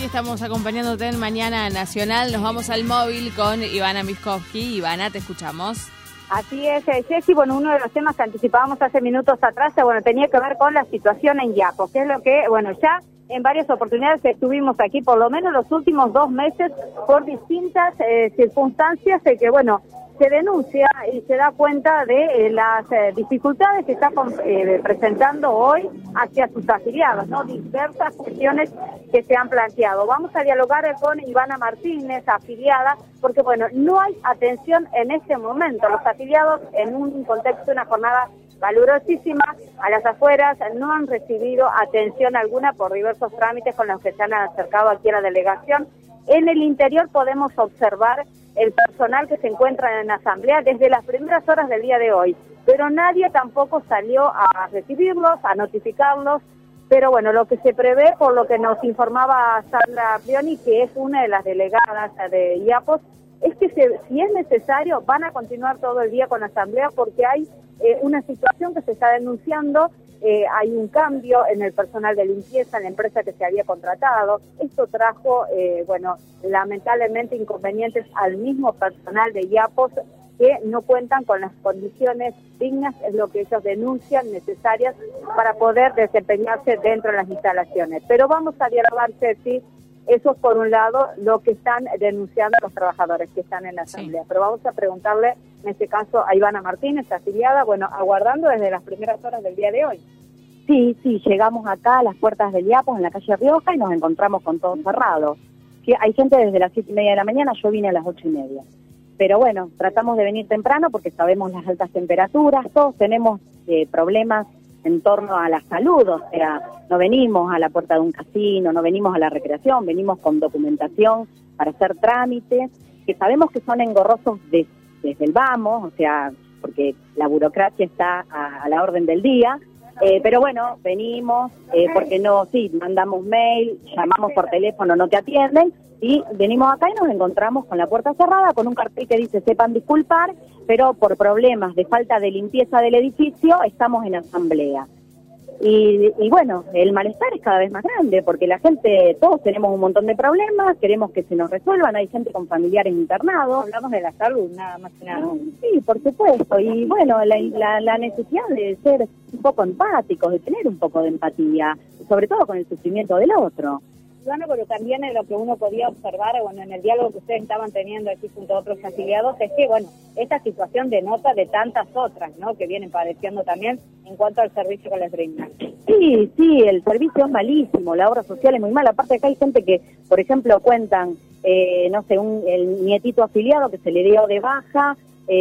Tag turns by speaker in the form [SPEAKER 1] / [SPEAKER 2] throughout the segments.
[SPEAKER 1] Ceci, estamos acompañándote en Mañana Nacional. Nos vamos al móvil con Ivana Miskovsky. Ivana, te escuchamos.
[SPEAKER 2] Así es, Ceci. Bueno, uno de los temas que anticipábamos hace minutos atrás, tenía que ver con la situación en Iapos, que es lo que, ya en varias oportunidades estuvimos aquí, por lo menos los últimos 2 meses, por distintas circunstancias que, se denuncia y se da cuenta de las dificultades que está presentando hoy hacia sus afiliados, ¿no? Diversas cuestiones que se han planteado. Vamos a dialogar con Ivana Martínez, afiliada, porque, no hay atención en este momento. Los afiliados, en un contexto de una jornada valorosísima, a las afueras no han recibido atención alguna por diversos trámites con los que se han acercado aquí a la delegación. En el interior podemos observar el personal que se encuentra en la asamblea desde las primeras horas del día de hoy, pero nadie tampoco salió a recibirlos, a notificarlos, pero lo que se prevé, por lo que nos informaba Sandra Prioni, que es una de las delegadas de Iapos, es que si es necesario van a continuar todo el día con la asamblea porque hay una situación que se está denunciando. Hay un cambio en el personal de limpieza en la empresa que se había contratado. Esto trajo, lamentablemente inconvenientes al mismo personal de Iapos que no cuentan con las condiciones dignas, es lo que ellos denuncian, necesarias para poder desempeñarse dentro de las instalaciones. Pero vamos a dialogar, Ceci, eso es por un lado lo que están denunciando los trabajadores que están en la asamblea. Sí. Pero vamos a preguntarle, en este caso, a Ivana Martínez, afiliada, aguardando desde las primeras horas del día de hoy.
[SPEAKER 3] Sí, llegamos acá a las puertas del Iapos, en la calle Rioja, y nos encontramos con todo cerrado. Sí, hay gente desde las 7:30 de la mañana, yo vine a las 8:30. Pero tratamos de venir temprano porque sabemos las altas temperaturas, todos tenemos problemas en torno a la salud, o sea, no venimos a la puerta de un casino, no venimos a la recreación, venimos con documentación para hacer trámites, que sabemos que son engorrosos desde el vamos, o sea, porque la burocracia está a la orden del día, pero venimos, porque mandamos mail, llamamos por teléfono, no te atienden, y venimos acá y nos encontramos con la puerta cerrada, con un cartel que dice sepan disculpar, pero por problemas de falta de limpieza del edificio estamos en asamblea. Y el malestar es cada vez más grande, porque la gente, todos tenemos un montón de problemas, queremos que se nos resuelvan, hay gente con familiares internados.
[SPEAKER 2] Hablamos de la salud, nada más que nada.
[SPEAKER 3] Sí, por supuesto, y la necesidad de ser un poco empáticos, de tener un poco de empatía, sobre todo con el sufrimiento del otro.
[SPEAKER 2] Pero también en lo que uno podía observar, en el diálogo que ustedes estaban teniendo aquí junto a otros afiliados, es que, esta situación denota de tantas otras, ¿no?, que vienen padeciendo también en cuanto al servicio que les brindan.
[SPEAKER 3] Sí, el servicio es malísimo, la obra social es muy mala. Aparte acá hay gente que, por ejemplo, cuentan, el nietito afiliado que se le dio de baja,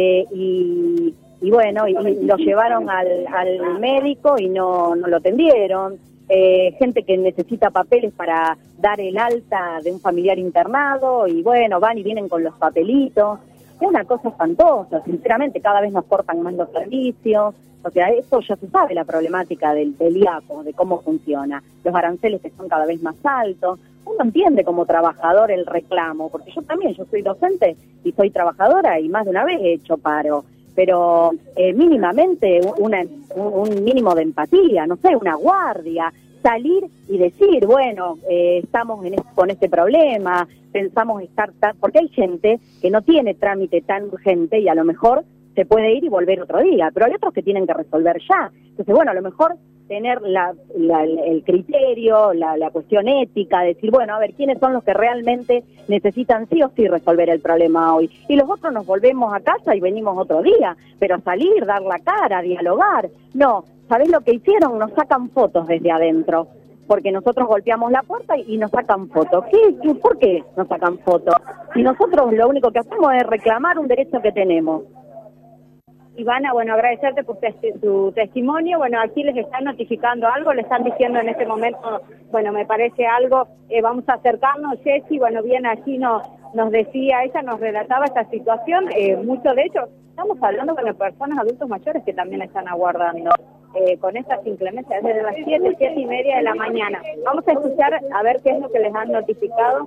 [SPEAKER 3] y lo llevaron al médico y no lo atendieron. Gente que necesita papeles para dar el alta de un familiar internado y van y vienen con los papelitos. Es una cosa espantosa, sinceramente, cada vez nos cortan más los servicios. O sea, esto ya se sabe, la problemática del Iapos, de cómo funciona. Los aranceles que son cada vez más altos. Uno entiende como trabajador el reclamo, porque yo soy docente y soy trabajadora y más de una vez he hecho paro. Pero mínimamente un mínimo de empatía, una guardia, salir y decir, estamos con este problema, pensamos porque hay gente que no tiene trámite tan urgente y a lo mejor se puede ir y volver otro día, pero hay otros que tienen que resolver ya. Entonces, a lo mejor tener el criterio, la cuestión ética, decir, a ver, ¿quiénes son los que realmente necesitan sí o sí resolver el problema hoy? Y los otros nos volvemos a casa y venimos otro día, pero salir, dar la cara, dialogar. No, ¿sabés lo que hicieron? Nos sacan fotos desde adentro, porque nosotros golpeamos la puerta y nos sacan fotos. ¿Por qué nos sacan fotos? Si nosotros lo único que hacemos es reclamar un derecho que tenemos.
[SPEAKER 2] Ivana, agradecerte por tu testimonio. Aquí les están notificando algo, le están diciendo en este momento, me parece algo, vamos a acercarnos. Ceci, bien aquí nos decía, ella nos relataba esta situación, mucho de hecho, estamos hablando con las personas, adultos mayores que también están aguardando con estas inclemencias desde las 7:30 de la mañana. Vamos a escuchar a ver qué es lo que les han notificado.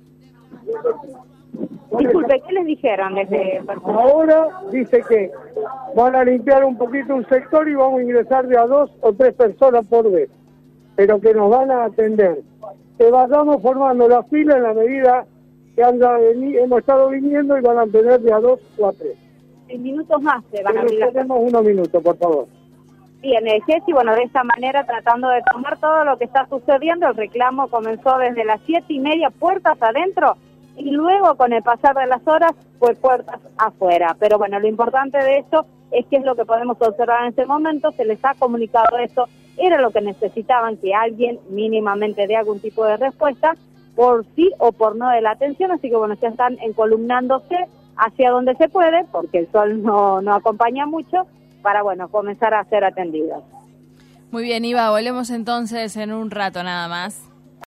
[SPEAKER 2] Disculpe, ¿qué les dijeron desde...?
[SPEAKER 4] Ahora dice que van a limpiar un poquito un sector y vamos a ingresar de a 2 o 3 personas por vez, pero que nos van a atender. que vayamos formando la fila en la medida que hemos estado viniendo y van a tener de a 2 o a 3.
[SPEAKER 2] 6 minutos más se van a abrir.
[SPEAKER 4] Tenemos 1 minuto, por favor.
[SPEAKER 2] Bien, Jessy, bueno, de esta manera tratando de tomar todo lo que está sucediendo, el reclamo comenzó desde las 7:30, puertas adentro, y luego con el pasar de las horas fue puertas afuera. Pero bueno, lo importante de esto es que es lo que podemos observar en este momento, se les ha comunicado esto, era lo que necesitaban, que alguien mínimamente dé algún tipo de respuesta, por sí o por no de la atención, así que bueno, ya están encolumnándose hacia donde se puede, porque el sol no acompaña mucho, para bueno, comenzar a ser atendidos.
[SPEAKER 1] Muy bien, Iva, volvemos entonces en un rato nada más.